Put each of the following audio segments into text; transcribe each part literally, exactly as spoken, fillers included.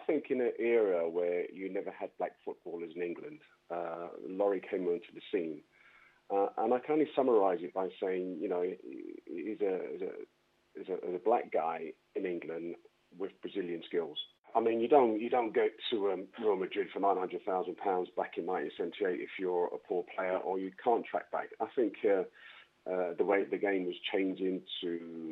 think in an era where you never had black footballers in England, uh, Laurie came onto the scene. Uh, and I can only summarise it by saying, you know, he's a, he's, a, he's, a, he's a black guy in England with Brazilian skills. I mean, you don't you don't go to um, Real Madrid for nine hundred thousand pounds back in nineteen seventy-eight if you're a poor player, or you can't track back. I think uh, uh, the way the game was changing to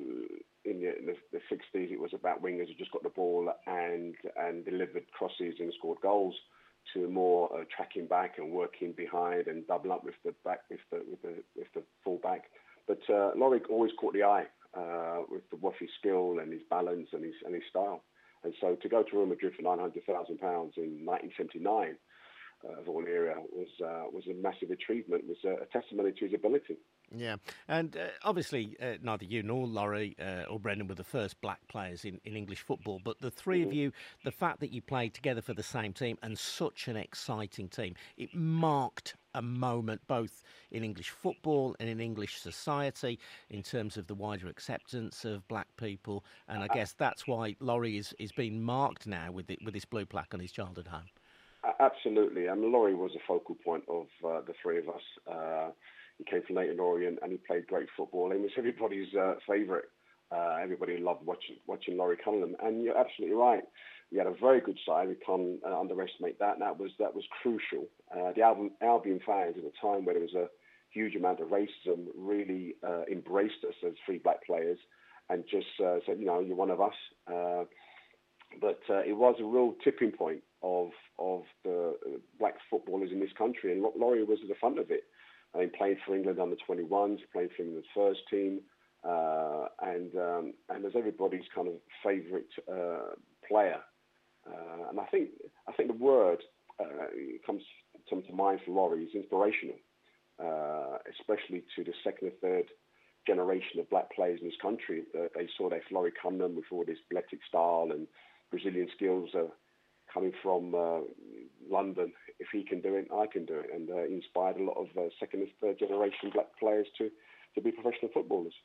in the, in the, the sixties, it was about wingers who just got the ball and and delivered crosses and scored goals, to more uh, tracking back and working behind and double up with the back with the with the with the full back. But uh, Laurie always caught the eye uh, with the waffy skill and his balance and his and his style. And so to go to Real Madrid for nine hundred thousand pounds in nineteen seventy-nine, uh, of all era, was uh, was a massive achievement. Was a, a testimony to his ability. Yeah, and uh, obviously uh, neither you nor Laurie uh, or Brendan were the first black players in, in English football, but the three mm-hmm. of you, the fact that you played together for the same team and such an exciting team, it marked a moment both in English football and in English society in terms of the wider acceptance of black people, and I guess that's why Laurie is, is being marked now with it, with this blue plaque on his childhood home. Absolutely. I mean, Laurie was a focal point of uh, the three of us. Uh, He came from Leyton Orient and he played great football. He was everybody's uh, favourite. Uh, everybody loved watching watching Laurie Cunningham. And you're absolutely right. We had a very good side. We can't uh, underestimate that. And that was that was crucial. Uh, the Albion, Albion fans at a time where there was a huge amount of racism really uh, embraced us as three black players and just uh, said, you know, you're one of us. Uh, but uh, it was a real tipping point of of the uh, black footballers in this country. And Laurie was at the front of it. I mean, played for England under twenty-ones, played for England's first team, uh, and um, and as everybody's kind of favourite uh, player. Uh, and I think I think the word uh, comes comes to mind for Laurie is inspirational, uh, especially to the second or third generation of black players in this country. Uh, they saw their Laurie Cunningham with all this athletic style and Brazilian skills uh, coming from uh, London. If he can do it, I can do it. And uh, inspired a lot of uh, second and third generation black players to, to be professional footballers.